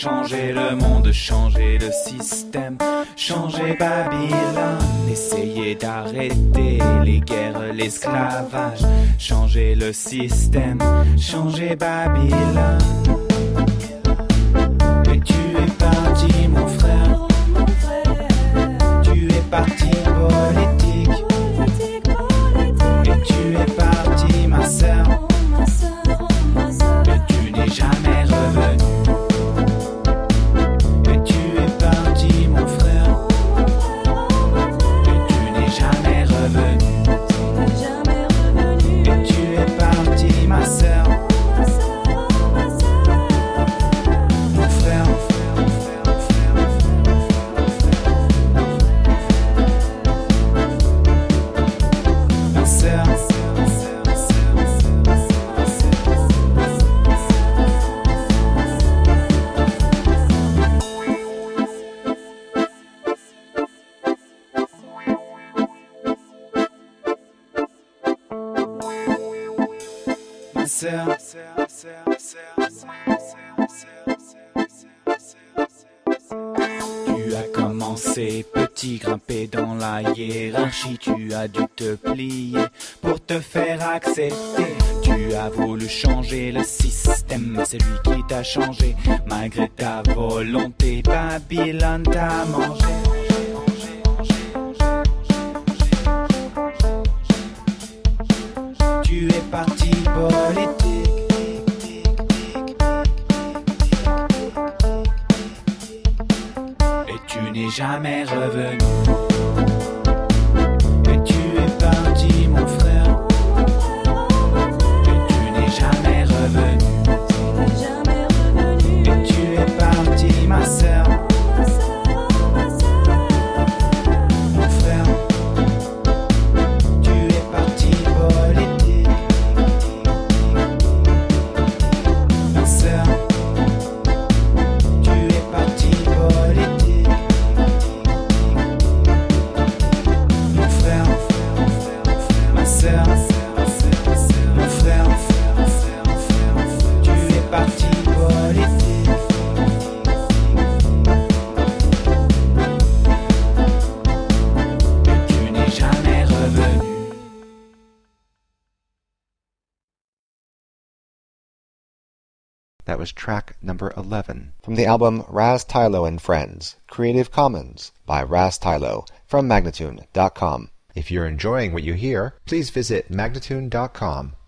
changer le monde, changer le système, changer Babylone, essayer d'arrêter les guerres, l'esclavage, changer le système, changer Babylone. Et tu es parti mon frère, tu es parti politique, et tu es parti ma sœur, et tu n'es jamais revenu. Et tu es parti mon frère, et tu n'es jamais revenu. Et tu es parti ma sœur, mon frère. Ma sœur. Tu as commencé petit, grimpé dans la hiérarchie, tu as dû te plier pour te faire accepter. Tu as voulu changer le système, c'est lui qui t'a changé. Malgré ta volonté, Babylone t'a mangé. Tu es parti politique, et tu n'es jamais revenu. Et tu es parti mon frère, et tu n'es jamais revenu. Et tu es parti ma sœur, mon frère. Tu es parti politique, ma sœur. Tu es parti politique, mon frère, ma sœur, mon frère. Tu es parti politique, et tu n'es jamais revenu. That was track number 11 from the album Raz Tylo and Friends, Creative Commons by Raz Tylo from Magnatune.com. If you're enjoying what you hear, please visit Magnatune.com